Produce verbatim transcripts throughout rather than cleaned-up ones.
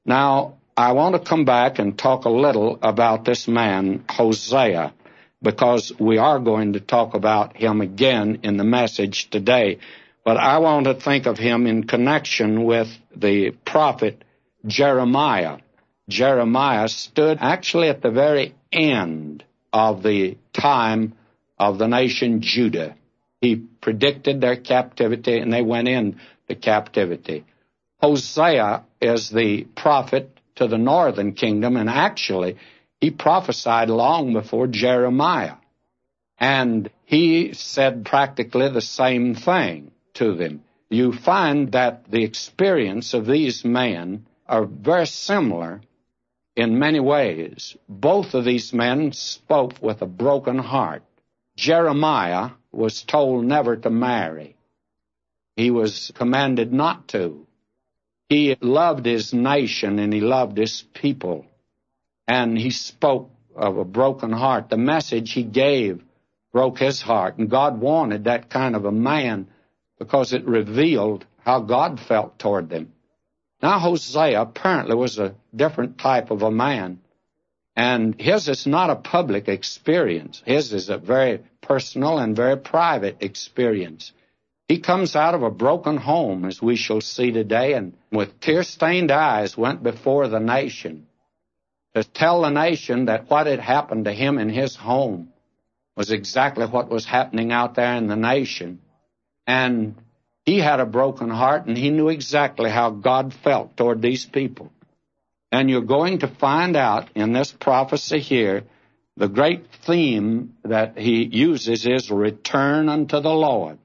Now, I want to come back and talk a little about this man, Hosea, because we are going to talk about him again in the message today. But I want to think of him in connection with the prophet Jeremiah. Jeremiah stood actually at the very end of the time of the nation Judah. He predicted their captivity, and they went into captivity. Hosea is the prophet to the northern kingdom, and actually he prophesied long before Jeremiah. And he said practically the same thing to them. You find that the experience of these men are very similar in many ways. Both of these men spoke with a broken heart. Jeremiah was told never to marry. He was commanded not to. He loved his nation and he loved his people. And he spoke of a broken heart. The message he gave broke his heart. And God wanted that kind of a man because it revealed how God felt toward them. Now, Hosea apparently was a different type of a man. And his is not a public experience. His is a very personal and very private experience. He comes out of a broken home, as we shall see today, and with tear-stained eyes went before the nation to tell the nation that what had happened to him in his home was exactly what was happening out there in the nation. And he had a broken heart, and he knew exactly how God felt toward these people. And you're going to find out in this prophecy here, the great theme that he uses is return unto the Lord.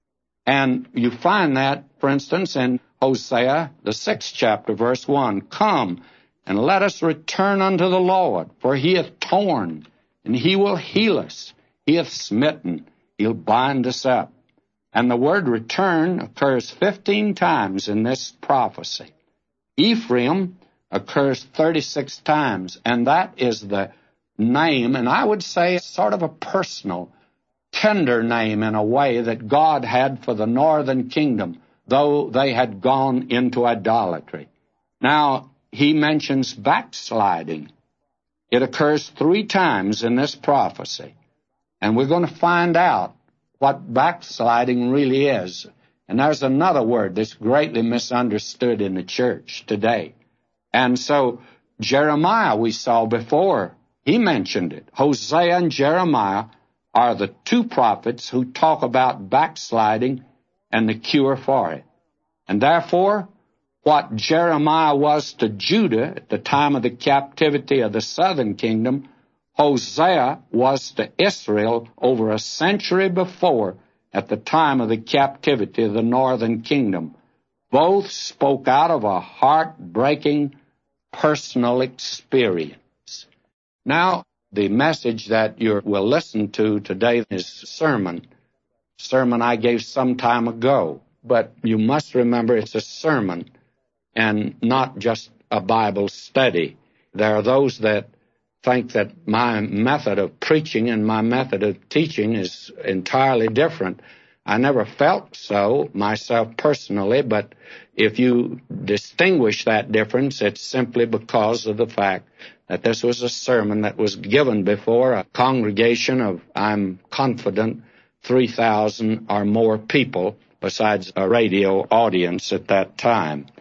And you find that, for instance, in Hosea, the sixth chapter, verse one. Come, and let us return unto the Lord, for he hath torn, and he will heal us. He hath smitten, he'll bind us up. And the word return occurs fifteen times in this prophecy. Ephraim occurs thirty-six times, and that is the name, and I would say sort of a personal, tender name in a way that God had for the northern kingdom, though they had gone into idolatry. Now, he mentions backsliding. It occurs three times in this prophecy, and we're going to find out what backsliding really is. And there's another word that's greatly misunderstood in the church today. And so Jeremiah, we saw before, he mentioned it. Hosea and Jeremiah are the two prophets who talk about backsliding and the cure for it. And therefore, what Jeremiah was to Judah at the time of the captivity of the southern kingdom, Hosea was to Israel over a century before at the time of the captivity of the northern kingdom. Both spoke out of a heartbreaking personal experience. Now, the message that you will listen to today is a sermon, sermon I gave some time ago. But you must remember it's a sermon and not just a Bible study. There are those that think that my method of preaching and my method of teaching is entirely different. I never felt so myself personally, but if you distinguish that difference, it's simply because of the fact that this was a sermon that was given before a congregation of, I'm confident, three thousand or more people, besides a radio audience at that time.